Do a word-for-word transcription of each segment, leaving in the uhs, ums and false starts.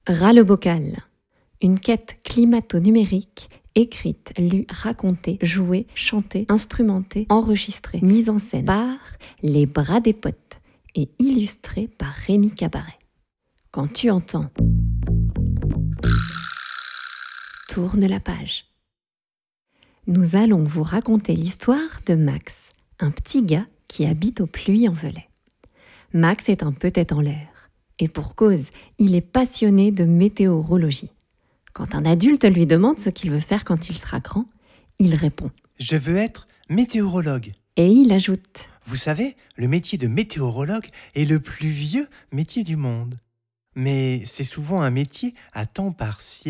Ras-le-bocal, une quête climato-numérique écrite, lue, racontée, jouée, chantée, instrumentée, enregistrée, mise en scène par Les Bras des Potes et illustrée par Rémi Cabaret. Quand tu entends, tourne la page. Nous allons vous raconter l'histoire de Max, un petit gars qui habite au Puy-en-Velay. Max est un peu tête en l'air. Et pour cause, il est passionné de météorologie. Quand un adulte lui demande ce qu'il veut faire quand il sera grand, il répond « Je veux être météorologue ». Et il ajoute « Vous savez, le métier de météorologue est le plus vieux métier du monde. Mais c'est souvent un métier à temps partiel. »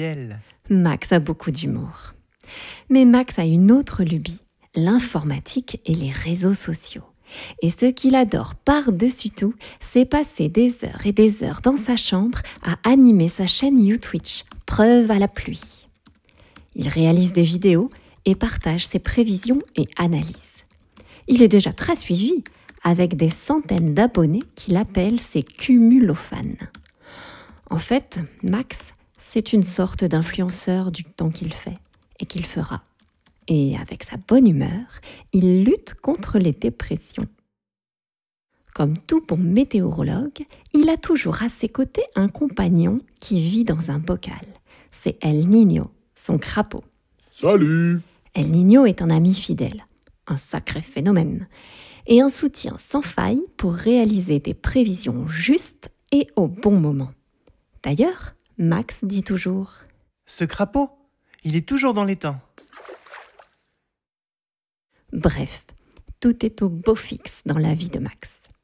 Max a beaucoup d'humour. Mais Max a une autre lubie, l'informatique et les réseaux sociaux. Et ce qu'il adore par-dessus tout, c'est passer des heures et des heures dans sa chambre à animer sa chaîne YouTwitch, preuve à la pluie. Il réalise des vidéos et partage ses prévisions et analyses. Il est déjà très suivi, avec des centaines d'abonnés qu'il appelle ses cumulofans. En fait, Max, c'est une sorte d'influenceur du temps qu'il fait et qu'il fera. Et avec sa bonne humeur, il lutte contre les dépressions. Comme tout bon météorologue, il a toujours à ses côtés un compagnon qui vit dans un bocal. C'est El Niño, son crapaud. Salut! El Niño est un ami fidèle, un sacré phénomène, et un soutien sans faille pour réaliser des prévisions justes et au bon moment. D'ailleurs, Max dit toujours « Ce crapaud, il est toujours dans les temps. » Bref, tout est au beau fixe dans la vie de Max.